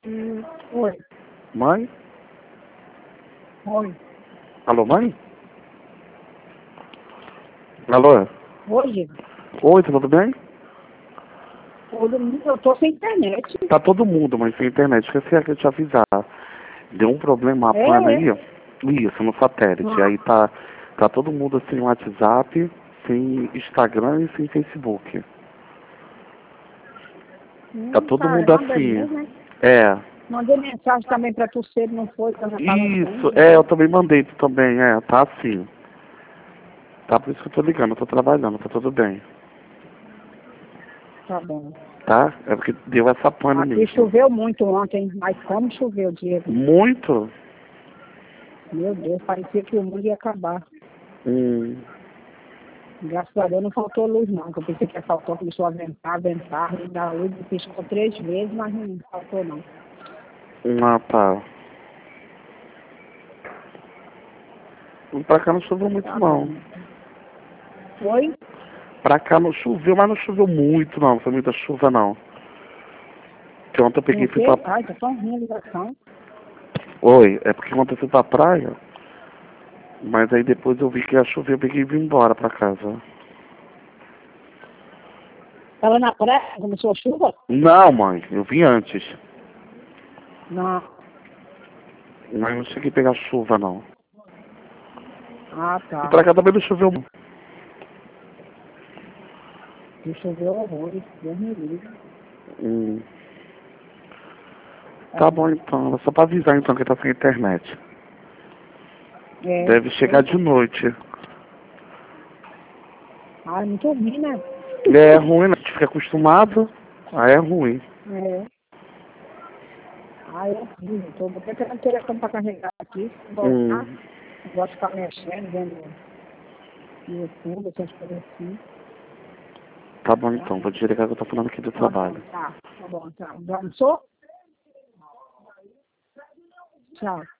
Oi. Mãe? Oi. Alô, mãe? Alô? Oi, Diego. Oi, tudo bem? Eu tô sem internet. Tá todo mundo, mãe, sem internet. Esqueci aqui de te avisar. Deu um problema, a É, pana é. aí, ó. Isso, no satélite. Ah. Aí tá todo mundo sem WhatsApp, sem Instagram e sem Facebook. Tá todo mundo Caramba, é assim. mesmo, né? É. Mandei mensagem também pra tu cedo, não foi, que eu já tava Isso, sem. eu também mandei tu também, tá assim. Tá, por isso que eu tô ligando, eu tô trabalhando, tá tudo bem. Tá bom. Tá? É porque deu essa pane Aqui mesmo. choveu muito ontem, mas como choveu, Diego? Muito? Meu Deus, parecia que o mundo ia acabar. Hum. Graças a Deus não faltou luz não, que eu pensei que ia faltar, começou a ventar, e a luz piscou 3 vezes, mas não faltou não. Ah, tá. Pra cá não choveu muito Tá não. bom. Oi? Pra cá não choveu, mas não choveu muito não, não foi muita chuva não. Que ontem eu Tem peguei o e fui quê? pra... Ai, tá tão ruim a ligação. Oi, é porque ontem eu fui pra praia, mas aí depois eu vi que ia chover, eu peguei e vim embora pra casa. Tava na praia, começou a chuva? Não, mãe, eu vim antes. Não. Mas não cheguei a pegar chuva não. Ah, E tá. pra cá também não choveu muito. E choveu horrores, Deus me livre. Hum. Tá Tá bom bom. então, é só pra avisar então que tá sem internet. É, Deve chegar pois de é. noite. Ai, muito ruim, né? É ruim, né? A gente fica acostumado, aí é ruim. É. Ai, é horrível. Tô até querendo o telefone pra carregar aqui, se voltar. Hum. Eu gosto de ficar mexendo, vendo YouTube, essas coisas assim. Tá bom Tá? então, vou desligar que eu tô falando aqui do Tá bom, trabalho. tá. Tá bom, tá. Já almoçou? Tchau.